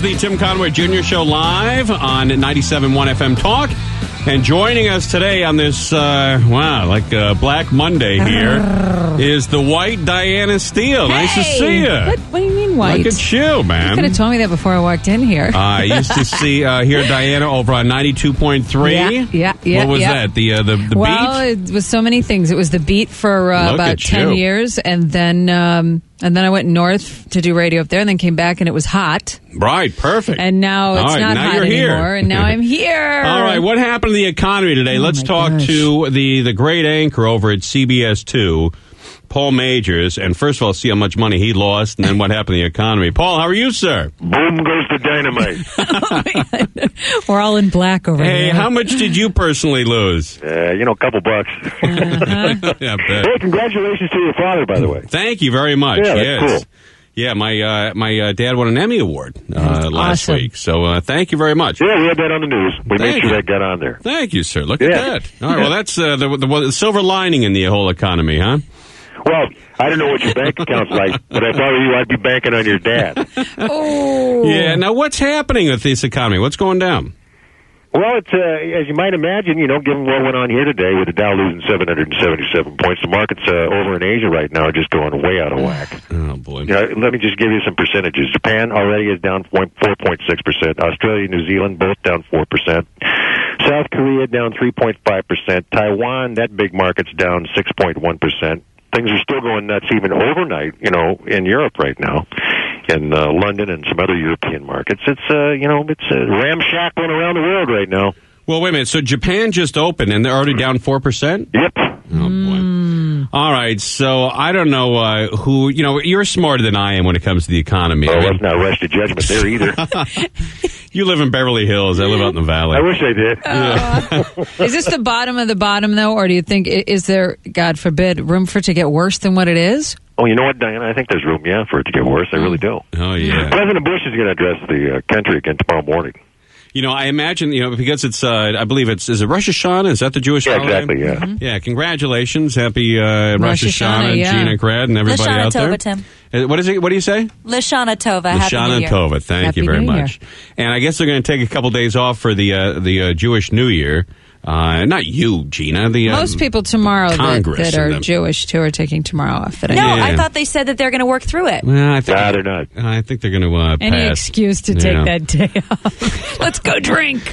the Tim Conway Jr. Show live on 97.1 FM Talk. And joining us today on this, Black Monday here is the white Diana Steele. Hey! Nice to see you. What do you mean white? Look at you, man. You could have told me that before I walked in here. I used to hear Diana over on 92.3. Yeah. What was that? The beat? Well, it was so many things. It was the beat for about 10 years, and then I went north to do radio up there, and then came back, and it was hot. Right, perfect. And now it's not hot anymore, and now I'm here. All right, what happened to the economy today? Let's talk to the great anchor over at CBS2, Paul Majors, and first of all, see how much money he lost, and then what happened to the economy. Paul, how are you, sir? Boom goes the dynamite. We're all in black over here. Hey, how much did you personally lose? A couple bucks. Yeah, Hey, congratulations to your father, by the way. Thank you very much. Yeah, that's yes. cool. Yeah, my dad won an Emmy Award last awesome. week, so thank you very much. Yeah, we had that on the news. We made sure that got on there. Thank you, sir. Look at that. All right, well, that's the silver lining in the whole economy, huh? Well, I don't know what your bank account's like, but if I were you, I'd be banking on your dad. Oh. Yeah, now what's happening with this economy? What's going down? Well, it's as you might imagine, given what went on here today with the Dow losing 777 points, the markets over in Asia right now are just going way out of whack. Oh, boy. Let me just give you some percentages. Japan already is down 4.6%. Australia and New Zealand both down 4%. South Korea down 3.5%. Taiwan, that big market's down 6.1%. Things are still going nuts even overnight, in Europe right now, in London and some other European markets. It's, it's ramshackling around the world right now. Well, wait a minute. So Japan just opened, and they're already down 4%? Yep. Oh, boy. All right. So I don't know who, you're smarter than I am when it comes to the economy. Well, let's not rush to judgment there either. You live in Beverly Hills. I live out in the valley. I wish I did. Is this the bottom of the bottom, though, or do you think, is there, God forbid, room for it to get worse than what it is? Oh, you know what, Diana? I think there's room, for it to get worse. I really do. Oh, yeah. President Bush is going to address the country again tomorrow morning. I imagine, because it's, I believe is it Rosh Hashanah? Is that the Jewish holiday? Exactly, yeah. Mm-hmm. Yeah, congratulations. Happy Rosh Hashanah, Gina Krad, and everybody Lashana out there. Tova, Tim. What is it? What do you say? Lashana Tova. Happy New Lashana Year. Tova. Thank Happy you very New Year. much. And I guess they're going to take a couple days off for the Jewish New Year. Not you, Gina. Most people tomorrow Congress that are and them. Jewish, too, are taking tomorrow off. That I No, know. I thought they said that they're going to work through it. Well, I think Nah, they're not. I think they're going to Any pass. excuse to take that day off. Let's go drink.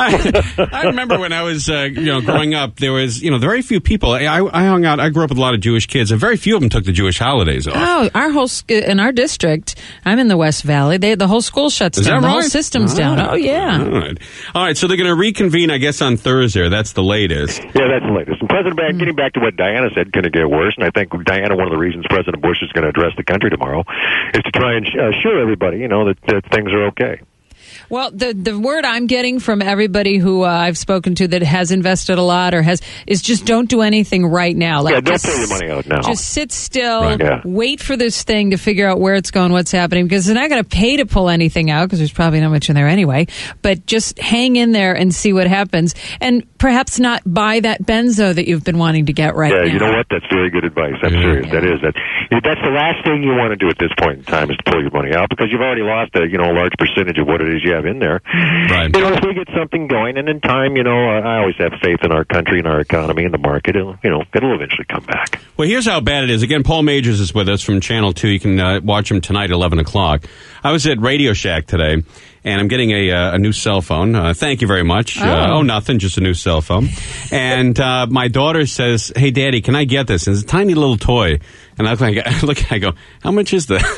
I remember when I was, growing up, there was, very few people. I hung out. I grew up with a lot of Jewish kids, and very few of them took the Jewish holidays off. Oh, our whole in our district. I'm in the West Valley. The whole school shuts Is down. that The whole right? system's down. Oh yeah. All right. So they're going to reconvene, I guess, on Thursday. That's the latest. Yeah, that's the latest. And getting back to what Diana said, going to get worse. And I think Diana, one of the reasons President Bush is going to address the country tomorrow, is to try and assure everybody, that things are okay. Well, the word I'm getting from everybody who I've spoken to that has invested a lot or is just don't do anything right now. Like, Don't pull your money out now. Just sit still, Right. Yeah. wait for this thing to figure out where it's going, what's happening, because they're not going to pay to pull anything out because there's probably not much in there anyway. But just hang in there and see what happens, and perhaps not buy that benzo that you've been wanting to get right now. Yeah, you know what? That's very good advice. I'm serious. Yeah. That's the last thing you want to do at this point in time is to pull your money out because you've already lost a large percentage of what it is you have in there. Right. If we get something going, and in time, I always have faith in our country and our economy and the market. It'll eventually come back. Well, here's how bad it is. Again, Paul Majors is with us from Channel 2. You can watch him tonight at 11 o'clock. I was at Radio Shack today, and I'm getting a new cell phone. Thank you very much. Nothing, just a new cell phone. And my daughter says, "Hey, Daddy, can I get this?" And it's a tiny little toy. And I go, "How much is that?"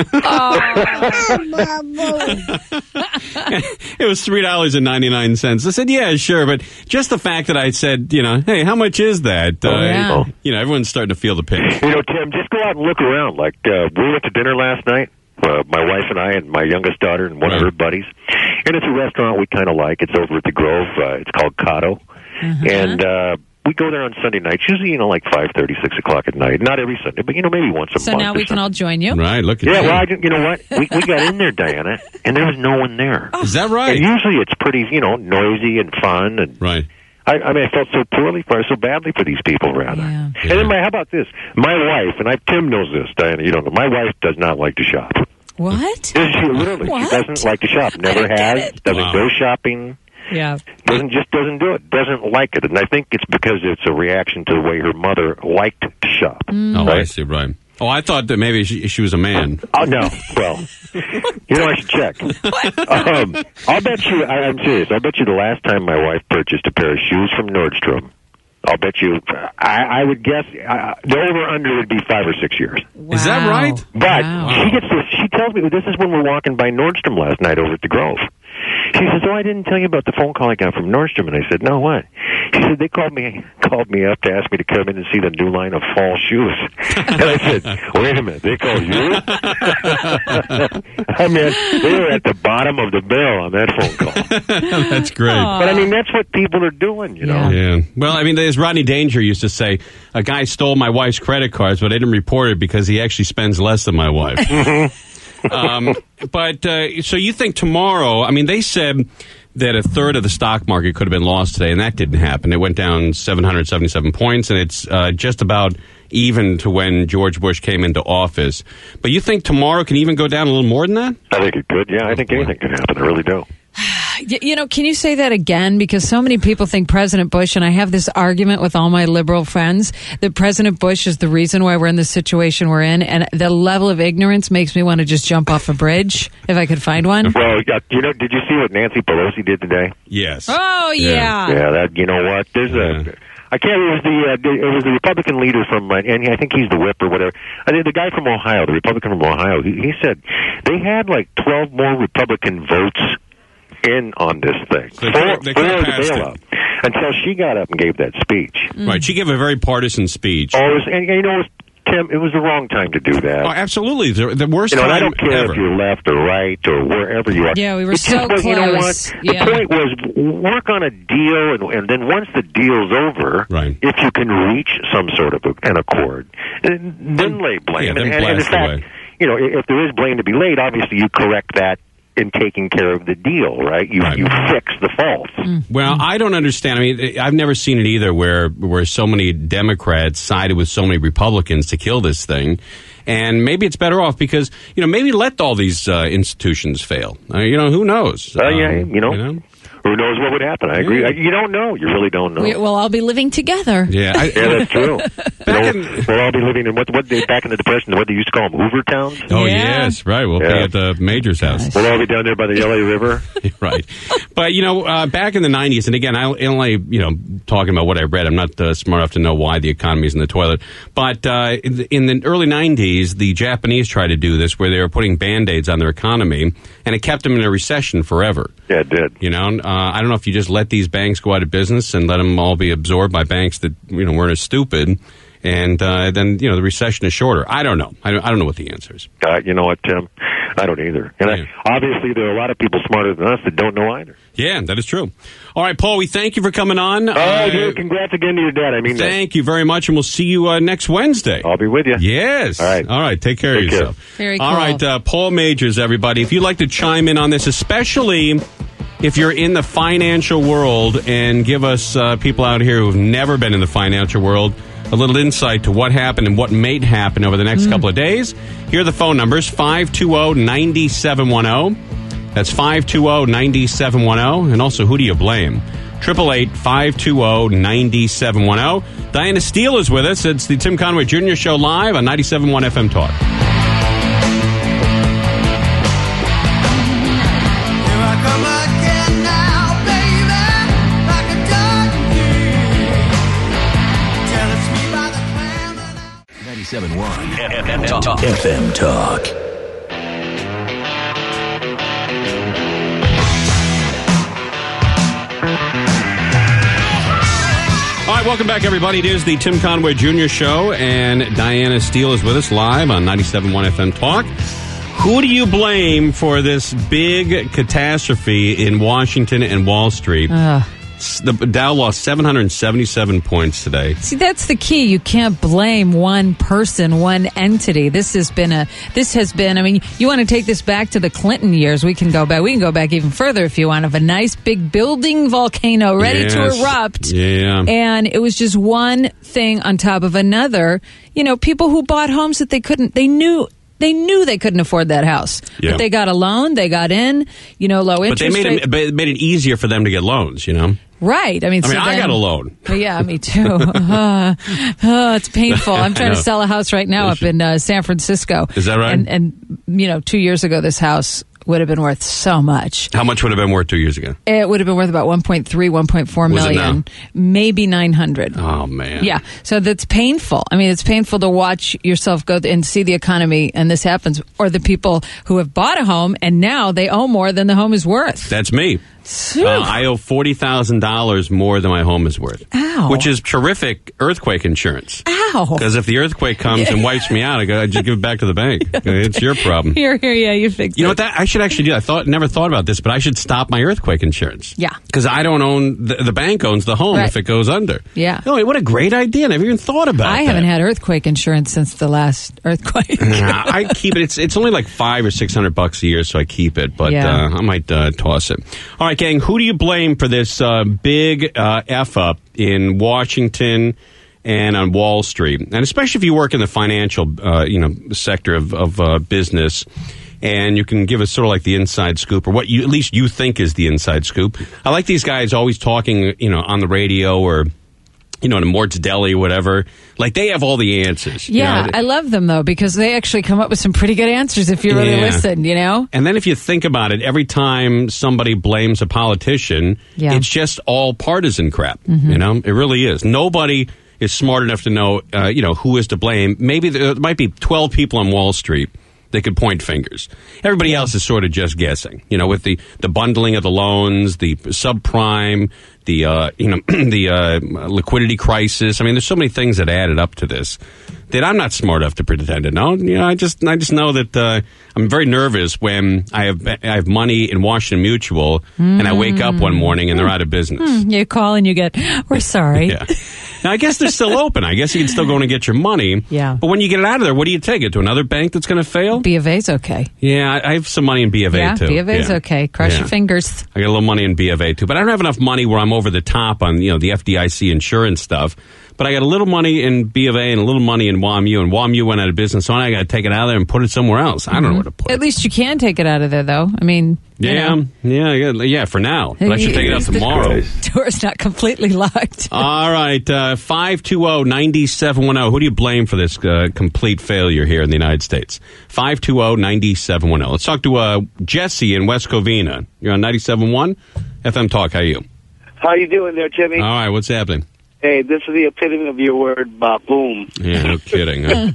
It was $3.99. I said, "Yeah, sure," but just the fact that I said, "Hey, how much is that?" Everyone's starting to feel the pinch. Tim, just go out and look around. Like we went to dinner last night. My wife and I and my youngest daughter and one of her buddies. And it's a restaurant we kind of like. It's over at the Grove. It's called Cotto. And we go there on Sunday nights, usually, like 5:30, 6 o'clock at night. Not every Sunday, but, maybe once a month. So now we can all join you? Right, look at you. you. Well, you know what? We got in there, Diana, and there was no one there. Is that right? And usually it's pretty, noisy and fun. And right. I felt so badly for these people, rather. Yeah. And then how about this? My wife, and Tim knows this, Diana, you don't know, my wife does not like to shop. What? She literally, What? she doesn't like to shop. Never has. Doesn't go shopping. Yeah. Doesn't do it. Doesn't like it. And I think it's because it's a reaction to the way her mother liked to shop. Oh, I see, right. Oh, I thought that maybe she was a man. Oh, no. Well, I should check. I'll bet you, I'm serious, I'll bet you the last time my wife purchased a pair of shoes from Nordstrom, I'll bet you, I would guess, the over-under would be 5 or 6 years. Wow. Is that right? But she tells me, this is when we're walking by Nordstrom last night over at the Grove. She says, I didn't tell you about the phone call I got from Nordstrom. And I said, no, what? She said, they called me up to ask me to come in and see the new line of fall shoes. And I said, wait a minute, they called you? I mean, they were at the bottom of the bill on that phone call. That's great. But, I mean, that's what people are doing, you know. Yeah. Well, I mean, as Rodney Danger used to say, a guy stole my wife's credit cards, but I didn't report it because he actually spends less than my wife. So you think tomorrow, I mean, they said that a third of the stock market could have been lost today, and that didn't happen. It went down 777 points, and it's just about even to when George Bush came into office. But you think tomorrow can even go down a little more than that? I think it could, yeah. I think anything could happen. I really do. Can you say that again? Because so many people think President Bush, and I have this argument with all my liberal friends, that President Bush is the reason why we're in the situation we're in, and the level of ignorance makes me want to just jump off a bridge, if I could find one. Well, did you see what Nancy Pelosi did today? Yes. Oh, yeah. Yeah, that, you know what, I can't remember, it was the Republican leader from, and I think he's the whip or whatever. The guy from Ohio, the Republican from Ohio, he said they had like 12 more Republican votes in on this thing They for could the have passed bailout it. until she got up and gave that speech. Right. She gave a very partisan speech. And Tim, it was the wrong time to do that. Oh, absolutely. The worst and time I don't care ever. if you're left or right or wherever you are. Yeah, we were It's so just, close. You know what? Yeah. The point was work on a deal, and then once the deal's over, right. if you can reach some sort of an accord, then lay blame. Yeah, then and in blast fact, away. If there is blame to be laid, obviously you correct that in taking care of the deal, right? You fix the fault. Well, I don't understand. I mean, I've never seen it either where so many Democrats sided with so many Republicans to kill this thing. And maybe it's better off because, maybe let all these institutions fail. Who knows? Who knows what would happen? I agree. You don't know. You really don't know. We'll all be living together. Yeah, that's true. We'll all be living in what back in the Depression, what they used to call them Hoover towns. Oh, Yeah. yes, right. We'll be at the Major's house. We'll all be down there by the LA River. Right. But, back in the 90s, and again, I only, talking about what I read, I'm not smart enough to know why the economy's in the toilet. But in the early 90s, the Japanese tried to do this where they were putting Band-Aids on their economy, and it kept them in a recession forever. Yeah, it did. I don't know if you just let these banks go out of business and let them all be absorbed by banks that, weren't as stupid. And then, the recession is shorter. I don't know. I don't know what the answer is. You know what, Tim? I don't either. And obviously, there are a lot of people smarter than us that don't know either. Yeah, that is true. All right, Paul, we thank you for coming on. Oh, dude, congrats again to your dad. Thank you very much, and we'll see you next Wednesday. I'll be with you. Yes. All right. Take care of yourself. Very cool. All right, Paul Majors, everybody. If you'd like to chime in on this, especially if you're in the financial world, and give us people out here who've never been in the financial world a little insight to what happened and what may happen over the next couple of days. Here are the phone numbers, 520-9710. That's 520-9710. And also, who do you blame? 888-520-9710. Diana Steele is with us. It's the Tim Conway Jr. Show live on 97.1 FM Talk. Here I come again now, baby, like a dog. Tell it's me by the clan. 97.1 FM Talk. All right, welcome back, everybody. It is the Tim Conway Jr. Show, and Diana Steele is with us live on 97.1 FM Talk. Who do you blame for this big catastrophe in Washington and Wall Street? The Dow lost 777 points today. See, that's the key. You can't blame one person, one entity. This has been, I mean, you want to take this back to the Clinton years. We can go back even further if you want, of a nice big building volcano ready to erupt. Yeah. And it was just one thing on top of another. People who bought homes that they They knew they couldn't afford that house, Yeah. but they got a loan. They got in, low But interest they rate. made it easier for them to get loans, Right. I mean, I got a loan. Yeah, me too. It's painful. I'm trying to sell a house right now up in San Francisco. Is that right? And 2 years ago, this house would have been worth so much. How much would have been worth 2 years ago? It would have been worth about 1.3, 1.4 Was it million, maybe 900. Oh, man. Yeah. So that's painful. I mean, it's painful to watch yourself go and see the economy and this happens, or the people who have bought a home and now they owe more than the home is worth. That's me. I owe $40,000 more than my home is worth. Ow. Which is terrific earthquake insurance. Ow. Because if the earthquake comes and wipes me out, I just give it back to the bank. It's your problem. Here, yeah, you fix it. You know what? I should actually do. Never thought about this, but I should stop my earthquake insurance. Yeah. Because I don't own the bank owns the home Right. if it goes under. Yeah. No, what a great idea! I never even thought about. I haven't had earthquake insurance since the last earthquake. Nah, I keep it. It's only like $500 or $600 a year, so I keep it. But Yeah. I might toss it. All right, gang. Who do you blame for this big f up in Washington and on Wall Street, and especially if you work in the financial sector of business? And you can give us sort of like the inside scoop, or what at least you think is the inside scoop. I like these guys always talking, on the radio or, in a Mort's Deli, whatever. Like, they have all the answers. Yeah, I love them, though, because they actually come up with some pretty good answers if you really listen, And then if you think about it, every time somebody blames a politician, it's just all partisan crap, It really is. Nobody is smart enough to know, who is to blame. Maybe there might be 12 people on Wall Street. They could point fingers. Everybody else is sort of just guessing, with the bundling of the loans, the subprime, the the liquidity crisis. I mean, there's so many things that added up to this that I'm not smart enough to pretend to know. I just know that I'm very nervous when I have money in Washington Mutual and I wake up one morning and they're out of business. You call and you get, we're sorry. Yeah. Now, I guess they're still open. I guess you can still go in and get your money. Yeah. But when you get it out of there, what do you take it to? Another bank that's going to fail? B of A's okay. Yeah, I have some money in B of A, too. B of A's okay. Cross your fingers. I got a little money in B of A, too. But I don't have enough money where I'm over the top on, the FDIC insurance stuff. But I got a little money in B of A and a little money in WAMU. And WAMU went out of business, so I got to take it out of there and put it somewhere else. I don't know where to put it. At least you can take it out of there, though. I mean, yeah, for now. But I should take it out tomorrow. The door's not completely locked. All right, 520-9710. Who do you blame for this complete failure here in the United States? 520-9710. Let's talk to Jesse in West Covina. You're on 97.1 FM Talk. How are you? How you doing there, Jimmy? All right, what's happening? Hey, this is the epitome of your word, boom. Yeah, no kidding. Huh?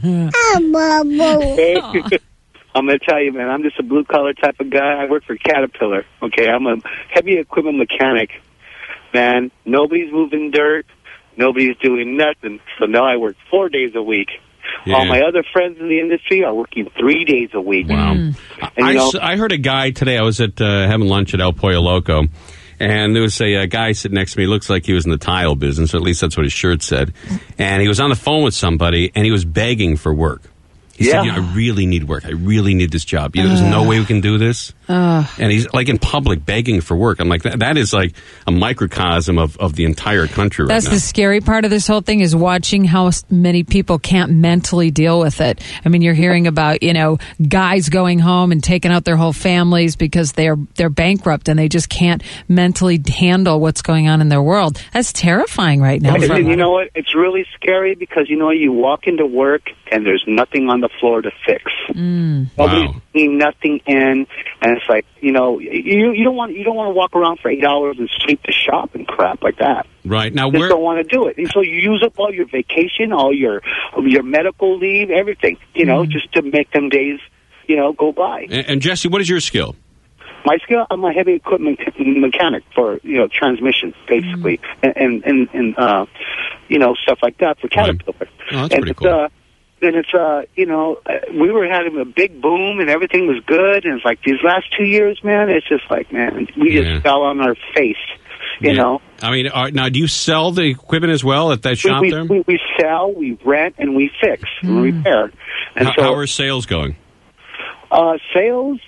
Hey, I'm going to tell you, man, I'm just a blue-collar type of guy. I work for Caterpillar, okay? I'm a heavy equipment mechanic. Man, nobody's moving dirt. Nobody's doing nothing. So now I work 4 days a week. Yeah. All my other friends in the industry are working 3 days a week. Wow. And, I heard a guy today. I was at having lunch at El Pollo Loco. And there was a guy sitting next to me. Looks like he was in the tile business, or at least that's what his shirt said. And he was on the phone with somebody, and he was begging for work. He said, I really need work. I really need this job. There's no way we can do this. And he's like in public begging for work. I'm like, that is like a microcosm of the entire country right now. That's the scary part of this whole thing, is watching how many people can't mentally deal with it. I mean, you're hearing about, guys going home and taking out their whole families because they're bankrupt and they just can't mentally handle what's going on in their world. That's terrifying right now. And you know what? It's really scary because, you walk into work and there's nothing on the floor to fix. Nobody's putting nothing in, and it's like, you don't want to walk around for 8 hours and sweep the shop and crap like that. Right. Now, you just don't want to do it. And so you use up all your vacation, all your medical leave, everything, just to make them days, go by. And Jesse, what is your skill? My skill, I'm a heavy equipment mechanic for, transmission, basically, and stuff like that for Caterpillar. Right. Oh, that's pretty cool. And it's, we were having a big boom and everything was good. And it's like these last 2 years, man, it's just like, man, we just fell on our face, you know. I mean, now, do you sell the equipment as well at that shop there? We sell, we rent, and we fix and repair. And how are sales going? Sales,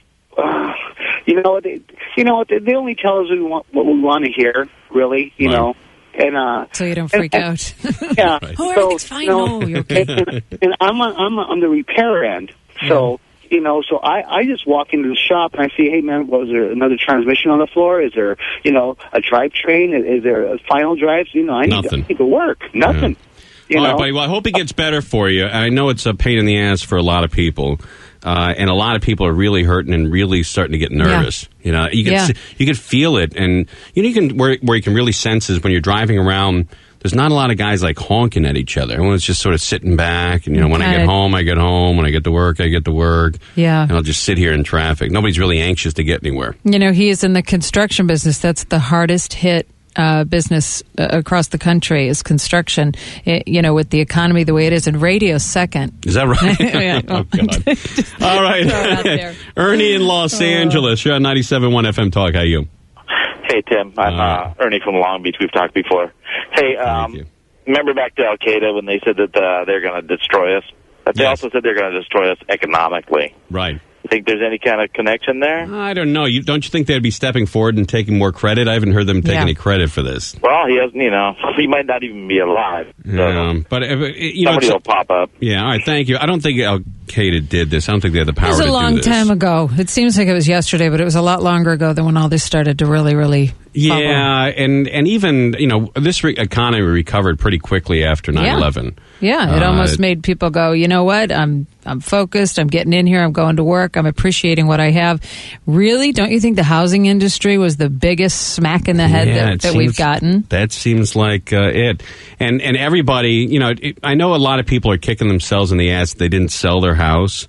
they only tell us what we want to hear, really, you know. And so you don't freak out. Yeah. Right. Oh, everything's fine. No, you're okay. And I'm on the repair end. So, You know, so I just walk into the shop and I see, hey, man, was there another transmission on the floor? Is there, you know, a drivetrain? Is there a final drives? You know, I need to work. Nothing. Yeah. All right, buddy. Well, I hope it gets better for you. I know it's a pain in the ass for a lot of people. And a lot of people are really hurting and really starting to get nervous. You know, you can feel it, and you know, where you can really sense is when you're driving around. There's not a lot of guys like honking at each other. Everyone's just sort of sitting back, and you know, when I get home, I get home. When I get to work, I get to work. Yeah, and I'll just sit here in traffic. Nobody's really anxious to get anywhere. You know, he is in the construction business. That's the hardest hit business across the country is construction. You know, with the economy the way it is, and radio's second. Is that right? Yeah. Oh, God. All right. Ernie in Los Angeles. You're on 97.1 FM Talk. How are you? Hey, Tim. I'm Ernie from Long Beach. We've talked before. Hey, remember back to Al-Qaeda when they said that they're going to destroy us? But they also said they're going to destroy us economically. Right. You think there's any kind of connection there? I don't know. Don't you think they'd be stepping forward and taking more credit? I haven't heard them take any credit for this. Well, he hasn't, you know, he might not even be alive. So but you know, somebody will pop up. Yeah, all right, thank you. I don't think Al-Qaeda did this. I don't think they had the power to do this. It was a long time ago. It seems like it was yesterday, but it was a lot longer ago than when all this started to really bubble. And even, you know, this economy recovered pretty quickly after 9/11. Yeah, it almost made people go, you know what, I'm focused, I'm getting in here, I'm going to work, I'm appreciating what I have. Really? Don't you think the housing industry was the biggest smack in the head that we've gotten? That seems like it. And everybody, you know, I know a lot of people are kicking themselves in the ass that they didn't sell their house.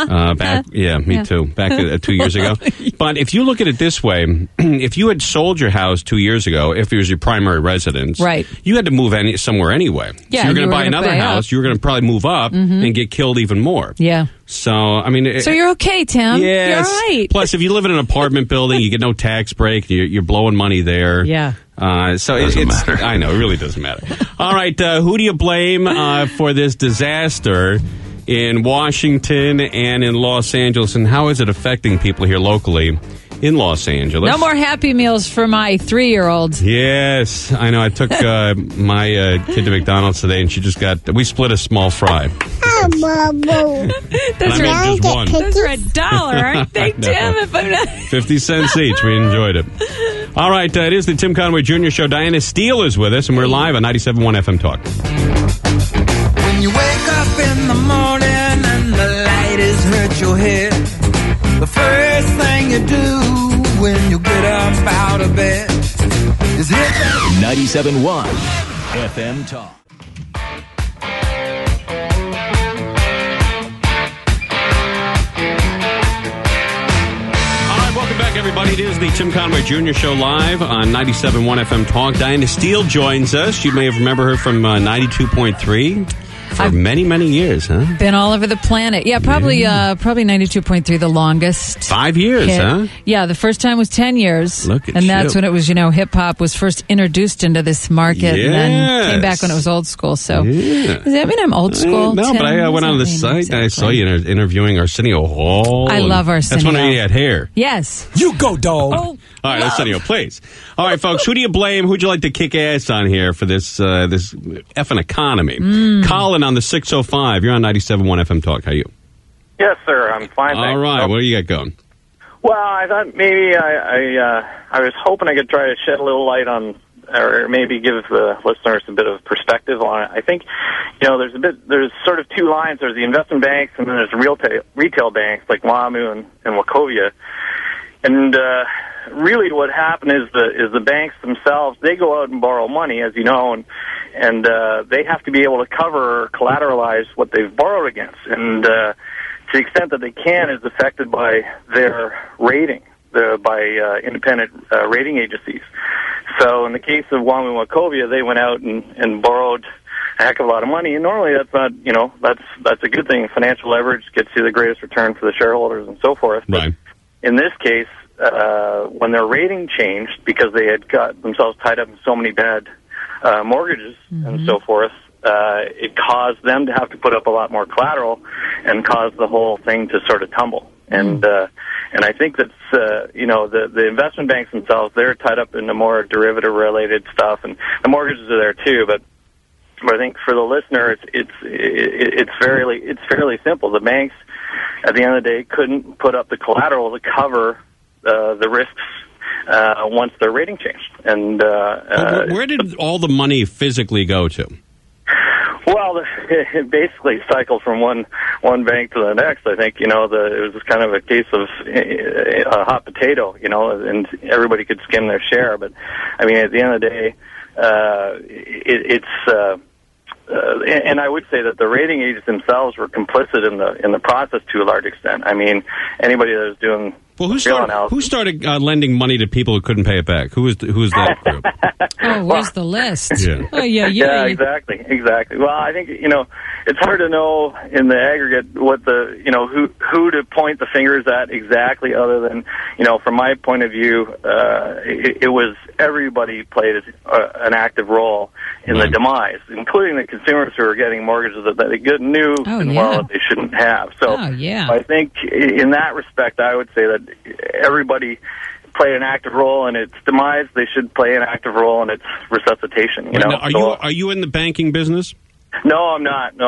Me too. Back 2 years ago. But if you look at it this way, if you had sold your house 2 years ago, if it was your primary residence, right, you had to move somewhere anyway. Yeah, so you're going to buy another house, you're going to probably move up and get killed even more. Yeah. So, I mean... So you're okay, Tim. Yes. You're all right. Plus, if you live in an apartment building, you get no tax break, you're blowing money there. Yeah. So it doesn't matter. I know, it really doesn't matter. All right, who do you blame for this disaster in Washington and in Los Angeles, and how is it affecting people here locally in Los Angeles? No more Happy Meals for my 3-year-old. Yes, I know. I took my kid to McDonald's today, and we split a small fry. Those are $1, aren't they, Tim? If I'm not 50 cents each. We enjoyed it. All right, it is the Tim Conway Jr. Show. Diana Steele is with us, and we're live on 97.1 FM Talk. When you wake up in the morning and the light has hurt your head, the first thing you do when you get up out of bed is hit 97.1 FM Talk. Everybody, it is the Tim Conway Jr. Show live on 97.1 FM Talk. Diana Steele joins us. You may have remember her from 92.3 for many, many years, huh? Been all over the planet. Yeah, probably 92.3, the longest. 5 years, hit. Huh? Yeah, the first time was 10 years. Look at you. And that's when it was, hip-hop was first introduced into this market and then came back when it was old school. So, does that mean I'm old school? No, but I went on the site and I saw you interviewing Arsenio Hall. I love Arsenio. That's when he had hair. Yes. You go, dog. Oh. All right, Arsenio, please. All right, folks, who do you blame? Who'd you like to kick ass on here for this effing economy? Colin on the 605. You're on 97.1 FM Talk. How are you? Yes, sir. I'm fine. All right. What do you got going? Well, I thought maybe I was hoping I could try to shed a little light on, or maybe give the listeners a bit of perspective on it. I think, there's sort of two lines. There's the investment banks, and then there's retail banks like WAMU and Wachovia. And really, what happened is the banks themselves, they go out and borrow money, as you know, and they have to be able to cover or collateralize what they've borrowed against. And to the extent that they can is affected by their rating, by independent rating agencies. So in the case of WAMU and Wachovia, they went out and borrowed a heck of a lot of money. And normally that's not, that's a good thing. Financial leverage gets you the greatest return for the shareholders and so forth. Right. In this case, when their rating changed because they had got themselves tied up in so many bad mortgages and so forth, it caused them to have to put up a lot more collateral and caused the whole thing to sort of tumble. And I think that's, the investment banks themselves, they're tied up in the more derivative-related stuff, and the mortgages are there too, but But I think for the listener, it's fairly simple. The banks, at the end of the day, couldn't put up the collateral to cover the risks once their rating changed. And where did all the money physically go to? Well, it basically cycled from one bank to the next. I think, it was kind of a case of a hot potato, and everybody could skim their share. But, I mean, at the end of the day, and I would say that the rating agents themselves were complicit in the process to a large extent. I mean, anybody that was doing who started lending money to people who couldn't pay it back? Who was that group? Oh, where's the list? Yeah. Oh, yeah. Yeah, exactly. Well, I think it's hard to know in the aggregate what who to point the fingers at exactly. Other than from my point of view, it was everybody played an active role in the demise, including the consumers who were getting mortgages that they knew that they shouldn't have. So I think in that respect, I would say that everybody played an active role in its demise. They should play an active role in its resuscitation. Are you in the banking business? No, I'm not.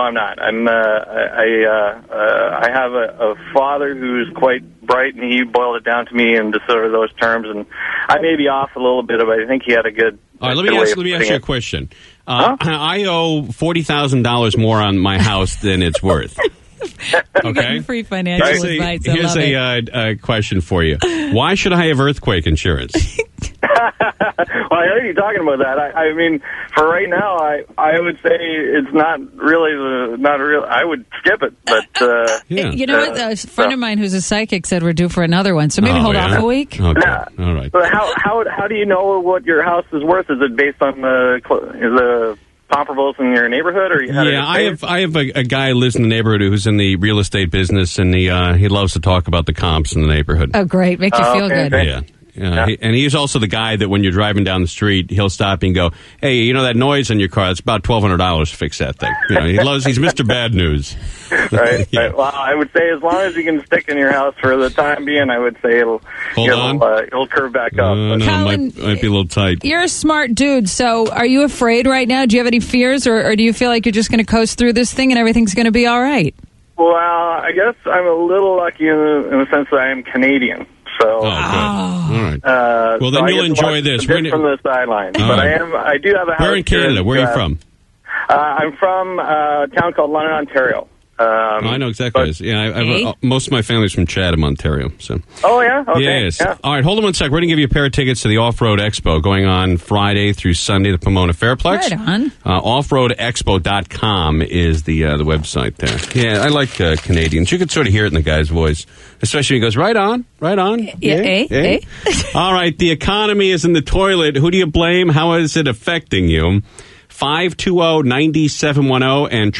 I have a father who's quite bright, and he boiled it down to me in sort of those terms. And I may be off a little bit, but I think he had a good. All right, let me ask you a question. I owe $40,000 more on my house than it's worth. Okay. Free financial advice. Here's a question for you. Why should I have earthquake insurance? Well, I heard you talking about that. I mean, for right now, I would say it's not real. I would skip it, but you know what? A friend of mine who's a psychic said we're due for another one, so maybe hold off a week. Okay. All right. But how do you know what your house is worth? Is it based on the comparables in your neighborhood, or I have a guy who lives in the neighborhood who's in the real estate business, and he loves to talk about the comps in the neighborhood. Oh, great! Makes you feel good. Yeah. And he's also the guy that when you're driving down the street, he'll stop and go, "Hey, that noise in your car? It's about $1,200 to fix that thing." He's Mr. Bad News. Right. Well, I would say as long as you can stick in your house for the time being, I would say it'll curve back up. No, it might be a little tight. You're a smart dude, so are you afraid right now? Do you have any fears, or do you feel like you're just going to coast through this thing and everything's going to be all right? Well, I guess I'm a little lucky in the sense that I am Canadian. So, all right. Well, then you'll enjoy this. From the sidelines, but I do have a house. Where in Canada? Where are you from? I'm from a town called London, Ontario. I know exactly. Most of my family's from Chatham, Ontario. So. Oh, yeah? Okay. Yes. Yeah. All right, hold on one sec. We're going to give you a pair of tickets to the Off-Road Expo going on Friday through Sunday at the Pomona Fairplex. Right on. Offroadexpo.com is the website there. Yeah, I like Canadians. You can sort of hear it in the guy's voice, especially when he goes, right on. Yeah. All right, the economy is in the toilet. Who do you blame? How is it affecting you? 520-9710 and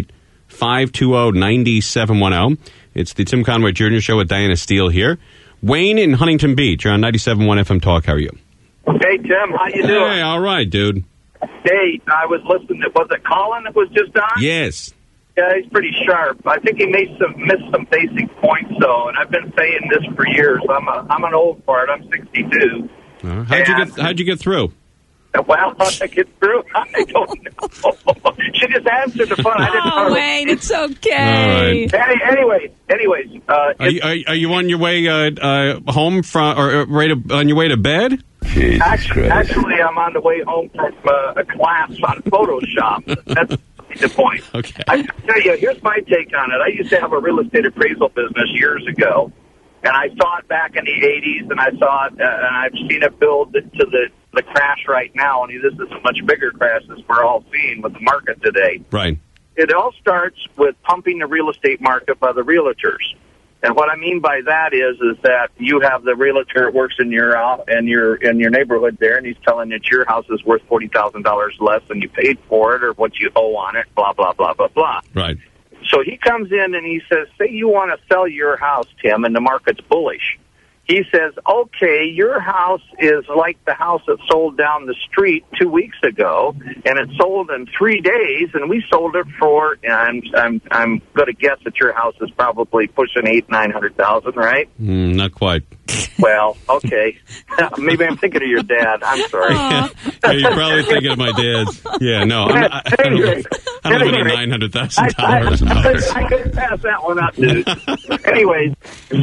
888-520-9710. It's the Tim Conway Jr. Show with Diana Steele here. Wayne in Huntington Beach. You're on 97.1 FM Talk. How are you? Hey, Tim. How you doing? Hey, all right, dude. Hey, I was listening. Was it Colin that was just on? Yes. Yeah, he's pretty sharp. I think he missed some basic points, though, and I've been saying this for years. I'm an old fart. I'm 62. How'd you get through? Well, how'd I get through? I don't know. She just answered the phone. I didn't know. Wayne, it's okay. All right. Anyways. Are you on your way home from, or on your way to bed? Actually, I'm on the way home from a class on Photoshop. That's the point. Okay. I tell you, here's my take on it. I used to have a real estate appraisal business years ago, and I saw it back in the 80s, and I saw it, and I've seen it build to the crash right now, and this is a much bigger crash as we're all seeing with the market today. Right. It all starts with pumping the real estate market by the realtors. And what I mean by that is that you have the realtor that works in your neighborhood there, and he's telling you that your house is worth $40,000 less than you paid for it or what you owe on it, blah, blah, blah, blah, blah. Right. So he comes in and he says, say you want to sell your house, Tim, and the market's bullish. He says, okay, your house is like the house that sold down the street 2 weeks ago, and it sold in 3 days, and we sold it for, and I'm going to guess that your house is probably pushing $800,000-900,000, right? Not quite. Well, okay. Maybe I'm thinking of your dad. I'm sorry. Yeah, you're probably thinking of my dad's. Yeah, no, I don't live in $900,000. I couldn't pass that one up, dude. Anyways,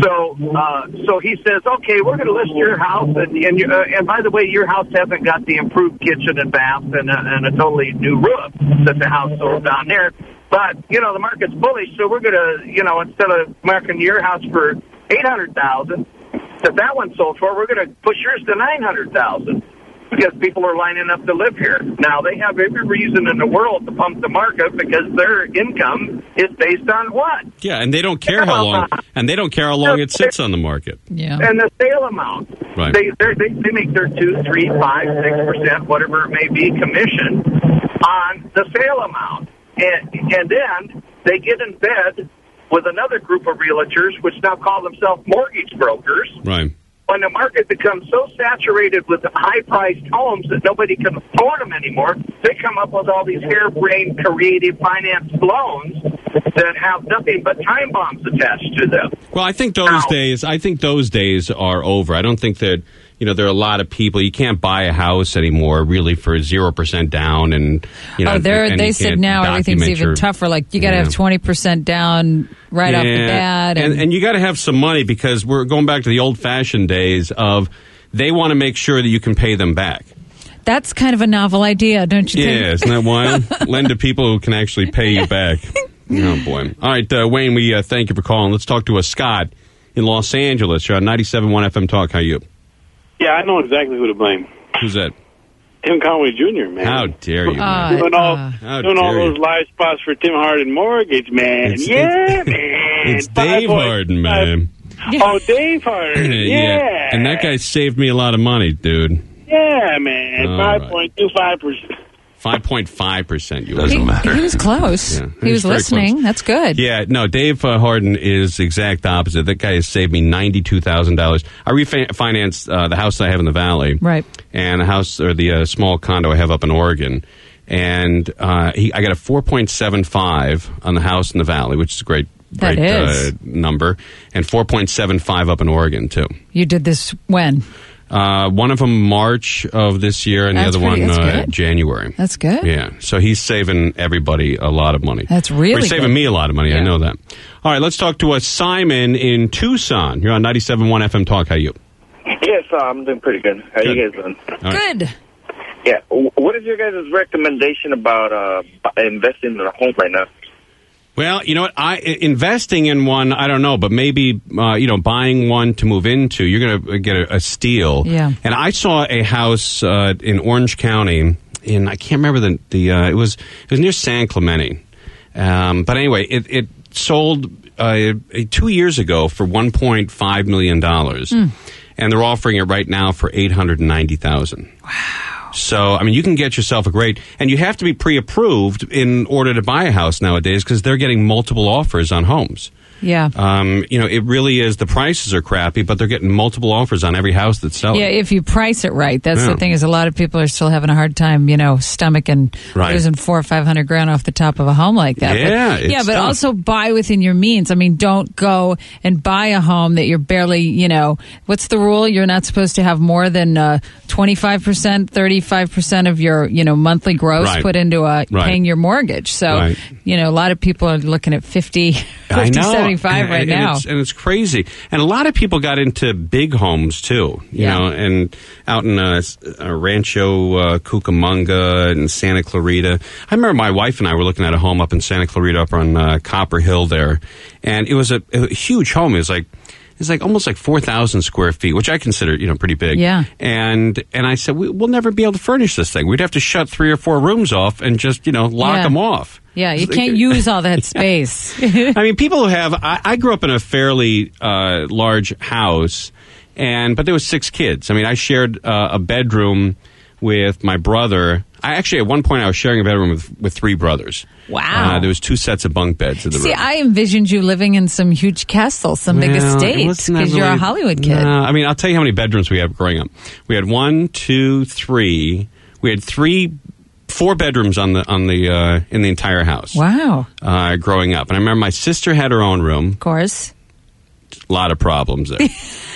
so he says, okay, we're going to list your house, and by the way, your house hasn't got the improved kitchen and bath and a totally new roof that the house sold down there. But, the market's bullish, so we're going to, instead of marking your house for $800,000 that one sold for, we're going to push yours to $900,000 because people are lining up to live here. Now, they have every reason in the world to pump the market because their income is based on what? Yeah, and they don't care how long, it sits on the market. Yeah. And the sale amount. Right. They make their 2, 3, 5, 6%, whatever it may be, commission on the sale amount. And then they get in bed with another group of realtors, which now call themselves mortgage brokers. Right. When the market becomes so saturated with high-priced homes that nobody can afford them anymore, they come up with all these harebrained, creative finance loans that have nothing but time bombs attached to them. Well, I think those days are over. I don't think that, there are a lot of people. You can't buy a house anymore, really, for 0% down, and they said now everything's even tougher. Like you got to have 20% down right off the bat, and you got to have some money because we're going back to the old-fashioned days of they want to make sure that you can pay them back. That's kind of a novel idea, don't you think? Yeah, isn't that wild? Lend to people who can actually pay you back. Oh boy! All right, Wayne, we thank you for calling. Let's talk to Scott in Los Angeles. You're on 97.1 FM Talk. How are you? Yeah, I know exactly who to blame. Who's that? Tim Conway Jr., man. How dare you, man. Doing all those live spots for Tim Harden Mortgage, man. Man. It's Dave Harden, man. Oh, Dave Harden. Yeah. And that guy saved me a lot of money, dude. Yeah, man. 5.25%. 5.5%. Doesn't matter. He was close. Yeah, he was listening. Close. That's good. Yeah, no, Dave Harden is exact opposite. That guy has saved me $92,000. I refinanced the house I have in the Valley. Right. And the small condo I have up in Oregon. And I got a 4.75 on the house in the Valley, which is a great number. And 4.75 up in Oregon, too. You did this when? One of them March of this year, and the other one January. That's good. Yeah, so he's saving everybody a lot of money. That's really He's saving me a lot of money, I know that. All right, let's talk to Simon in Tucson. You're on 97.1 FM Talk. How are you? Yes, I'm doing pretty good. How are you guys doing? Right. Good. Yeah, what is your guys' recommendation about investing in a home right now? Well, you know what? Investing in one, I don't know, but maybe buying one to move into, you're going to get a steal. Yeah. And I saw a house in Orange County, I can't remember it was near San Clemente. But anyway, it sold 2 years ago for $1.5 million, and they're offering it right now for $890,000. Wow. So, I mean, you can get yourself and you have to be pre-approved in order to buy a house nowadays because they're getting multiple offers on homes. Yeah. It really is. The prices are crappy, but they're getting multiple offers on every house that's selling. Yeah, if you price it right. That's the thing is a lot of people are still having a hard time, stomaching losing $400,000 or $500,000 off the top of a home like that. Yeah, but also buy within your means. I mean, don't go and buy a home that you're barely, what's the rule? You're not supposed to have more than 25%, 35% of your, monthly gross put into paying your mortgage. So, a lot of people are looking at 50, 75 right now. And it's crazy. And a lot of people got into big homes, too, you know, and out in Rancho Cucamonga and Santa Clarita. I remember my wife and I were looking at a home up in Santa Clarita up on Copper Hill there. And it was a huge home. It was like almost like 4,000 square feet, which I consider, pretty big. Yeah. And I said, we'll never be able to furnish this thing. We'd have to shut 3 or 4 rooms off and just, lock them off. Yeah, you can't use all that space. I mean, people who have, I grew up in a fairly large house, but there was 6 kids. I mean, I shared a bedroom with my brother. At one point, I was sharing a bedroom with 3 brothers. Wow. There was 2 sets of bunk beds in the room. See, I envisioned you living in some huge castle, some big estate, because you're a Hollywood kid. I mean, I'll tell you how many bedrooms we had growing up. We had 1, 2, 3. We had 4 bedrooms in the entire house. Wow. Growing up. And I remember my sister had her own room. Of course. A lot of problems there.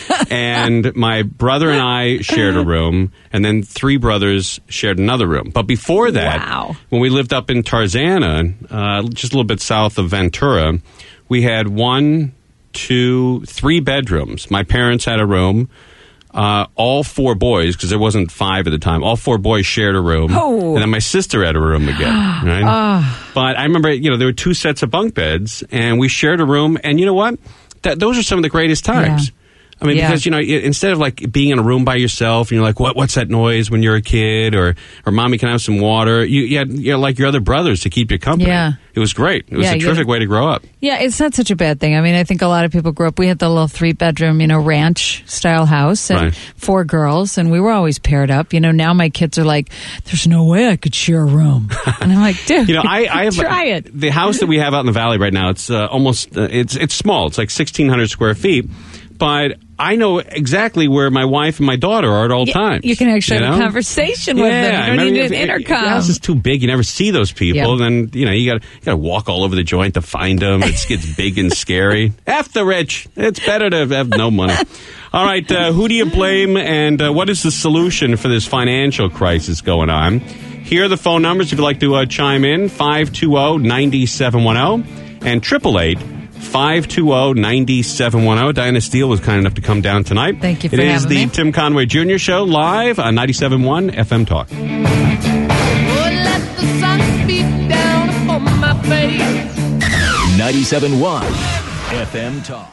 And my brother and I shared a room, and then 3 brothers shared another room. But before that, when we lived up in Tarzana, just a little bit south of Ventura, we had 1, 2, 3 bedrooms. My parents had a room. All 4 boys, because there wasn't 5 at the time, all 4 boys shared a room. And then my sister had a room again. Right? But I remember, there were 2 sets of bunk beds, and we shared a room. And you know what? Those are some of the greatest times. Yeah. I mean, because, instead of like being in a room by yourself and you're like, what's that noise when you're a kid? Or Mommy, can I have some water? You had like your other brothers to keep you company. Yeah. It was great. It was a terrific way to grow up. Yeah, it's not such a bad thing. I mean, I think a lot of people grew up, we had the little 3-bedroom, ranch-style house and 4 girls, and we were always paired up. Now my kids are like, there's no way I could share a room. And I'm like, dude, I have, try it. The house that we have out in the valley right now, it's almost, it's small. It's like 1,600 square feet. But I know exactly where my wife and my daughter are at all times. You can actually have a conversation with them. You don't need an intercom. If the house is too big, you never see those people. Then you got to walk all over the joint to find them. It gets big and scary. F the rich. It's better to have no money. All right, who do you blame, and what is the solution for this financial crisis going on? Here are the phone numbers if you'd like to chime in: 520-9710 and 888-520-9710. Diana Steele was kind enough to come down tonight. Thank you for having me. It is the Tim Conway Jr. Show live on 97.1 FM Talk. Oh, let the sun beat down upon my face. 97.1 FM Talk.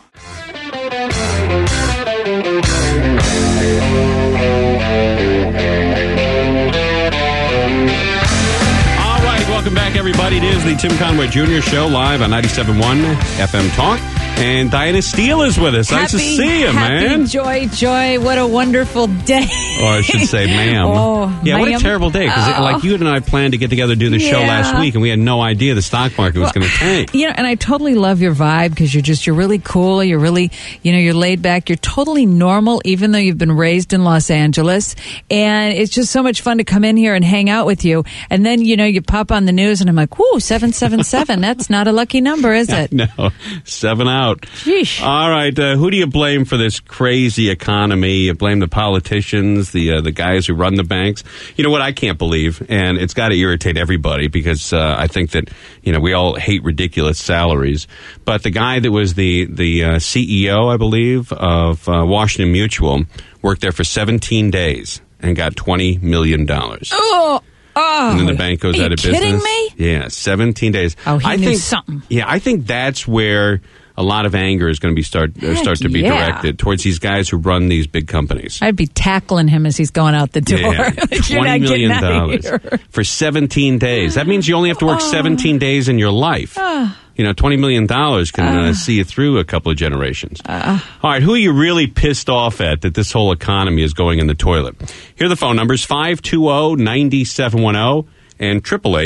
Welcome back, everybody. It is the Tim Conway Jr. Show live on 97.1 FM Talk. And Diana Steele is with us. Nice to see you, man. Joy. What a wonderful day. Or I should say, ma'am. What a terrible day. Because like you and I planned to get together and do the show last week, and we had no idea the stock market was going to tank. And I totally love your vibe because you're really cool. You're really, you're laid back. You're totally normal, even though you've been raised in Los Angeles. And it's just so much fun to come in here and hang out with you. And then, you pop on the news, and I'm like, whoo, 777. That's not a lucky number, is it? No, 7 out. Sheesh. All right, who do you blame for this crazy economy? You blame the politicians, the guys who run the banks. You know what I can't believe, and it's got to irritate everybody because I think that we all hate ridiculous salaries. But the guy that was the CEO, I believe, of Washington Mutual worked there for 17 days and got $20 million. Oh. And then the bank goes out of business. Are you kidding me? Yeah, 17 days. Oh, he knew something. Yeah, I think that's where a lot of anger is going to start to be directed towards these guys who run these big companies. I'd be tackling him as he's going out the door. Yeah. $20 million for 17 days. That means you only have to work 17 days in your life. $20 million can see you through a couple of generations. All right, who are you really pissed off at that this whole economy is going in the toilet? Here are the phone numbers: 520-9710 and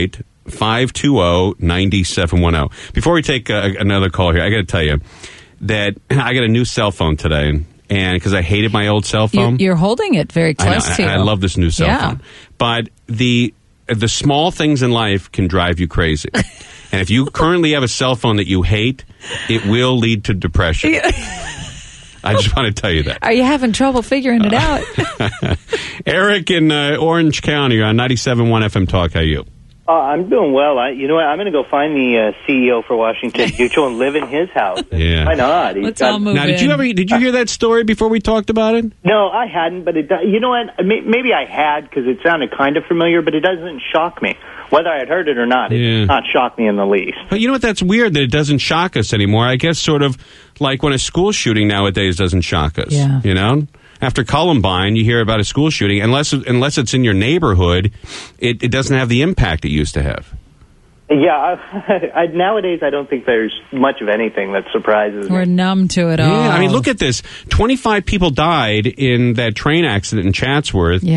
888-520-9710. Before we take another call here, I got to tell you that I got a new cell phone today, and because I hated my old cell phone. You're holding it very close to you. I love this new cell phone. But the small things in life can drive you crazy. And if you currently have a cell phone that you hate, it will lead to depression. I just want to tell you that. Are you having trouble figuring it out? Eric in Orange County on 97.1 FM Talk. How are you? I'm doing well. You know what? I'm going to go find the CEO for Washington Mutual and live in his house. Yeah. Why not? Let's all move now, did you hear that story before we talked about it? No, I hadn't. But you know what? Maybe I had because it sounded kind of familiar, but it doesn't shock me. Whether I had heard it or not, it does not shock me in the least. But you know what? That's weird that it doesn't shock us anymore. I guess sort of like when a school shooting nowadays doesn't shock us. Yeah. After Columbine, you hear about a school shooting. Unless it's in your neighborhood, it doesn't have the impact it used to have. Yeah, nowadays I don't think there's much of anything that surprises me. We're numb to it all. Yeah, I mean, look at this. 25 people died in that train accident in Chatsworth. Yeah.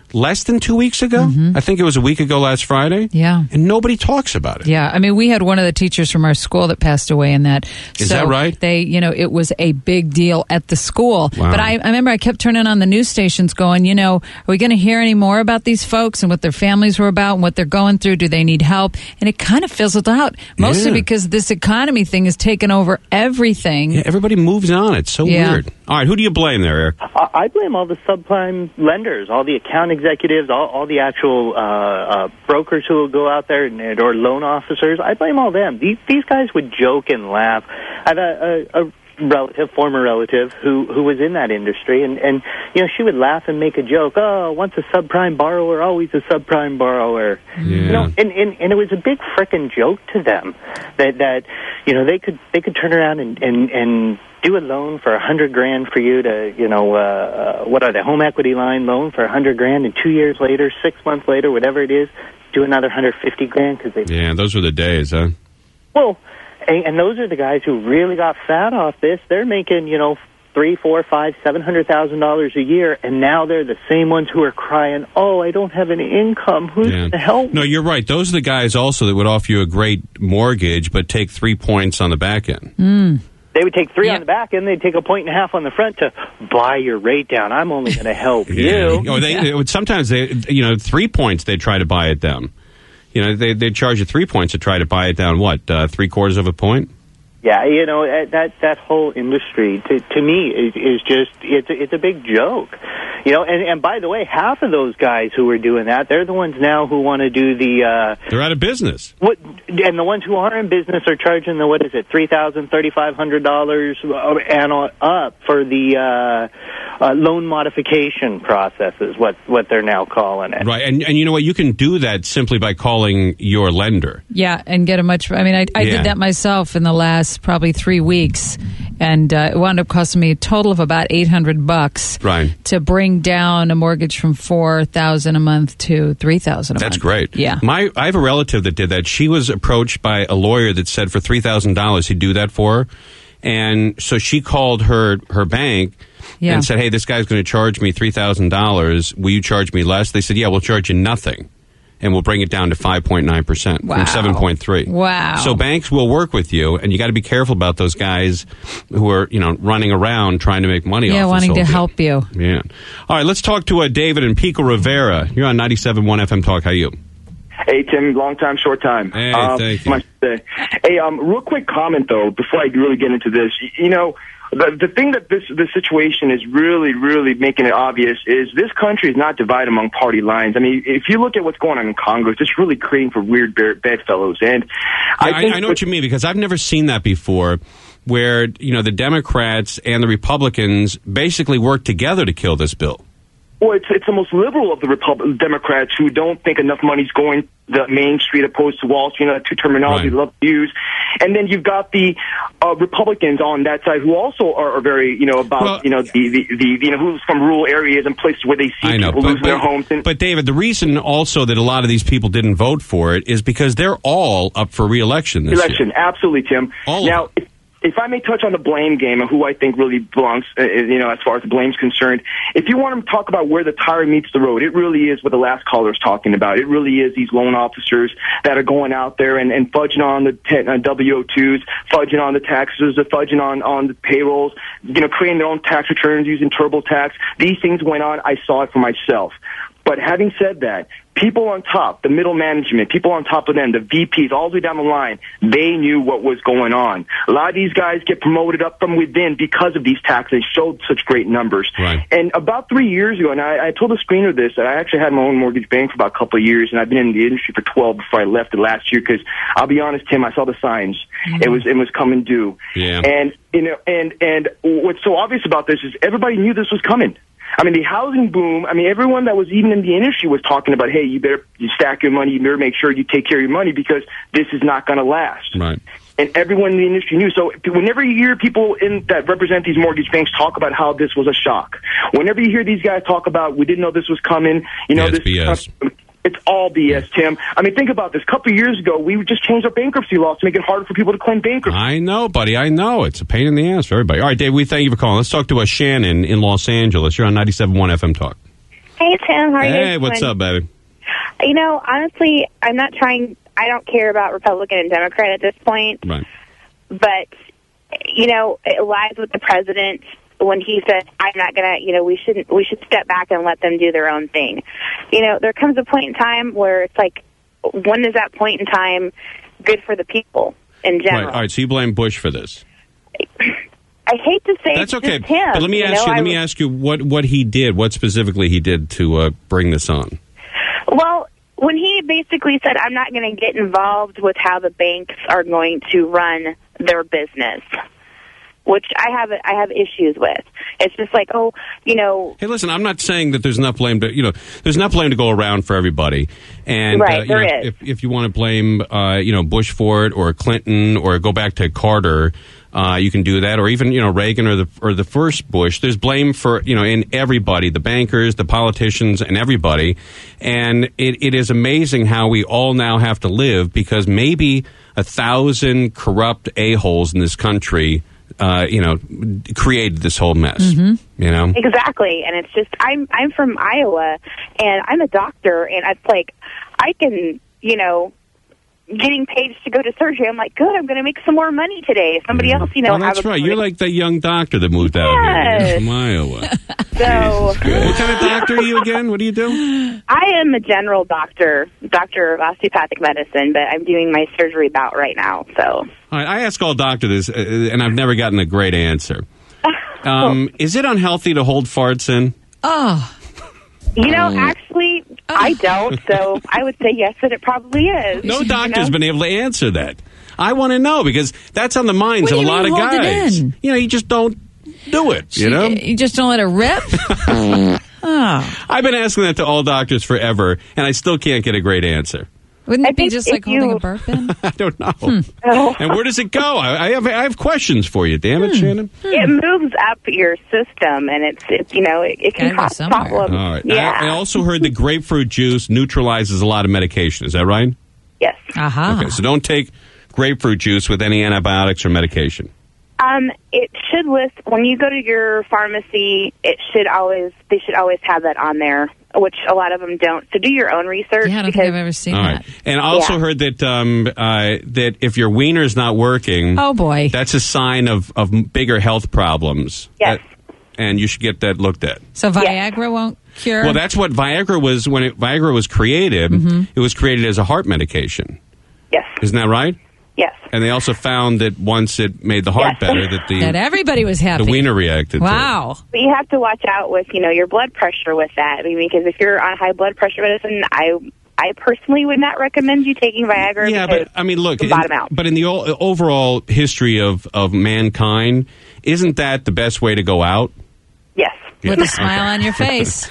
less than 2 weeks ago. I think it was a week ago last Friday. Yeah. And nobody talks about it. Yeah. I mean, we had one of the teachers from our school that passed away in that. Is that right? It was a big deal at the school. Wow. But I remember I kept turning on the news stations going, are we going to hear any more about these folks and what their families were about and what they're going through? Do they need help? And it kind of fizzled out, mostly because this economy thing has taken over everything. Yeah, everybody moves on. It's so weird. All right, who do you blame there, Eric? I blame all the subprime lenders, all the account executives, all the actual brokers who will go out there or loan officers. I blame all them. These guys would joke and laugh. I have a former relative who was in that industry, and she would laugh and make a joke. Oh, once a subprime borrower, always a subprime borrower. Yeah. And it was a big frickin' joke to them that they could turn around and do a loan for $100,000 for you to what are they, home equity line loan for $100,000, and 2 years later, 6 months later, whatever it is, do another $150,000 because they. Yeah, those were the days, huh? Well. And those are the guys who really got fat off this. They're making, $300,000, $400,000, $500,000, $700,000 a year, and now they're the same ones who are crying, "Oh, I don't have any income. Who's going to help?" No, you're right. Those are the guys also that would offer you a great mortgage, but take 3 points on the back end. They would take 3 on the back end. They'd take 1.5 on the front to buy your rate down. I'm only going to help you. Sometimes 3 points they try to buy it down. They charge you 3 points to try to buy it down, 3/4 of a point? Yeah, that whole industry, to me, is just, it's a big joke. And by the way, half of those guys who are doing that, they're the ones now who want to do the... they're out of business. And the ones who are in business are charging the, $3,000, $3,500 and up for the loan modification process is what they're now calling it. Right, and you know what? You can do that simply by calling your lender. Yeah, and get I did that myself in the last probably 3 weeks, and it wound up costing me a total of about $800 to bring down a mortgage from $4,000 a month to $3,000 a month. That's great. Yeah. I have a relative that did that. She was approached by a lawyer that said for $3,000 he'd do that for her, and so she called her bank and said, "Hey, this guy's going to charge me $3,000. Will you charge me less?" They said, "Yeah, we'll charge you nothing. And we'll bring it down to 5.9% from 7.3. Wow. So banks will work with you, and you got to be careful about those guys who are, running around trying to make money off this wanting to deal. help you. Yeah. All right, let's talk to David in Pico Rivera. You're on 97.1 FM Talk. How are you? Hey, Tim, long time, short time. Hey, thank you. Hey, real quick comment, though, before I really get into this. The thing that this situation is really, really making it obvious is this country is not divided among party lines. I mean, if you look at what's going on in Congress, it's really creating for weird bedfellows. And I know what you mean, because I've never seen that before, where, the Democrats and the Republicans basically work together to kill this bill. Well, it's the most liberal of the Democrats who don't think enough money's going the Main Street opposed to Wall Street, two terminology they love to use. And then you've got the Republicans on that side who also are very, about, the who's from rural areas and places where they see people losing their homes. But David, the reason also that a lot of these people didn't vote for it is because they're all up for re-election this year. Absolutely, Tim. Now, if I may touch on the blame game and who I think really belongs, as far as the blame's concerned, if you want to talk about where the tire meets the road, it really is what the last caller is talking about. It really is these loan officers that are going out there and fudging on the W-2s, fudging on the taxes, fudging on the payrolls, creating their own tax returns using TurboTax. These things went on. I saw it for myself. But having said that, people on top, the middle management, people on top of them, the VPs, all the way down the line, they knew what was going on. A lot of these guys get promoted up from within because of these taxes. They showed such great numbers. Right. And about 3 years ago, and I told the screener this, that I actually had my own mortgage bank for about a couple of years, and I've been in the industry for 12 before I left it last year, because I'll be honest, Tim, I saw the signs. Mm-hmm. It was coming due. Yeah. And, and what's so obvious about this is everybody knew this was coming. I mean, the housing boom, everyone that was even in the industry was talking about, hey, you better stack your money, you better make sure you take care of your money because this is not going to last. Right. And everyone in the industry knew. So whenever you hear people that represent these mortgage banks talk about how this was a shock, whenever you hear these guys talk about we didn't know this was coming, it's BS. It's all BS, Tim. Think about this. A couple of years ago, we just changed our bankruptcy laws to make it harder for people to claim bankruptcy. I know, buddy. I know. It's a pain in the ass for everybody. All right, Dave, we thank you for calling. Let's talk to Shannon in Los Angeles. You're on 97.1 FM Talk. Hey, Tim. How are you? Hey, what's up, baby? You know, honestly, I don't care about Republican and Democrat at this point. Right. But, you know, it lies with the president when he said, I'm not going to, you know, we should step back and let them do their own thing. You know, there comes a point in time where it's like, when is that point in time good for the people in general? Right. All right, so you blame Bush for this. I hate to say that's it's okay. just him. But let me ask you what he did, what specifically he did to bring this on. Well, when he basically said, I'm not going to get involved with how the banks are going to run their business, which I have issues with. It's just like, oh, you know. Hey, listen, I'm not saying that there's enough blame to, there's enough blame to go around for everybody. And right, there is. If you want to blame, Bush for it, or Clinton, or go back to Carter, you can do that, or even Reagan or the first Bush. There's blame for in everybody, the bankers, the politicians, and everybody. And it is amazing how we all now have to live because maybe 1,000 corrupt a-holes in this country, created this whole mess. Mm-hmm. Exactly, and it's just I'm from Iowa, and I'm a doctor, and it's like I can getting paid to go to surgery. I'm like, good, I'm going to make some more money today. Somebody else, that's right. You're like that young doctor that moved out here from Iowa. So, what kind of doctor are you again? What do you do? I am a general doctor of osteopathic medicine, but I'm doing my surgery bout right now. So, all right, I ask all doctors this, and I've never gotten a great answer. Is it unhealthy to hold farts in? Oh. Actually, I don't, so I would say yes, that it probably is. No doctor's been able to answer that. I want to know, because that's on the minds of a lot of guys. You just don't do it, You just don't let it rip? I've been asking that to all doctors forever, and I still can't get a great answer. Wouldn't it be just like holding a burp in? I don't know. And where does it go? I have questions for you. Damn it, Shannon. It moves up your system, and it can cause problems. All right. Yeah. I also heard that grapefruit juice neutralizes a lot of medication. Is that right? Yes. Okay, so don't take grapefruit juice with any antibiotics or medication. It should list when you go to your pharmacy. They should always have that on there, which a lot of them don't. So do your own research. Yeah, I don't think I've ever seen that. And I also heard that that if your wiener's not working, oh boy, that's a sign of bigger health problems. Yes. And you should get that looked at. So Viagra won't cure? Well, that's what Viagra was when Viagra was created. Mm-hmm. It was created as a heart medication. Yes. Isn't that right? Yes. And they also found that once it made the heart better, that everybody was happy. The wiener reacted. Wow. To it. But you have to watch out with your blood pressure with that. Because if you're on high blood pressure medicine, I personally would not recommend you taking Viagra. Yeah, but look, bottom out. But in the overall history of mankind, isn't that the best way to go out? Yes. With a smile on your face.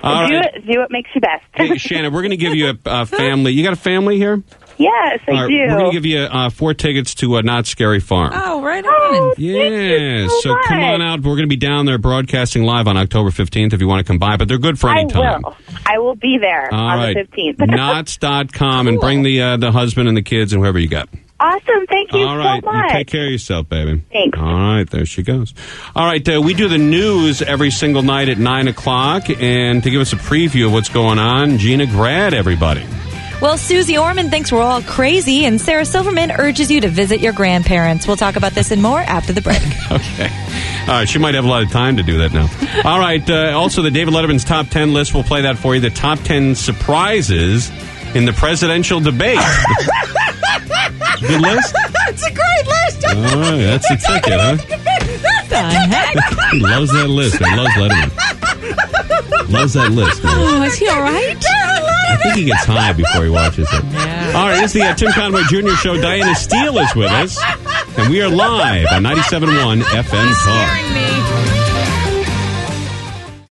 Do what makes you best. Hey, Shannon, we're going to give you a family. You got a family here? Yes, I do. We're going to give you 4 tickets to Not Scary Farm. Oh, right on. Yeah, so come on out. We're going to be down there broadcasting live on October 15th if you want to come by, but they're good for any time. I will be there on the 15th. Knots.com and bring the husband and the kids and whoever you got. Awesome. Thank you so much. You take care of yourself, baby. Thanks. All right, there she goes. All right, we do the news every single night at 9 o'clock, and to give us a preview of what's going on, Gina Grad, everybody. Well, Susie Orman thinks we're all crazy, and Sarah Silverman urges you to visit your grandparents. We'll talk about this and more after the break. Okay. All right, she might have a lot of time to do that now. All right, also the David Letterman's Top 10 list, we'll play that for you. The Top 10 surprises in the presidential debate. Good list? It's a great list. All right, that's a ticket, huh? What the heck? He loves that list. He loves Letterman. Loves that list. Man. Oh, is he all right? I think he gets high before he watches it. Yeah. All right, this is the Tim Conway Jr. Show. Diana Steele is with us, and we are live on 97.1 FM Talk.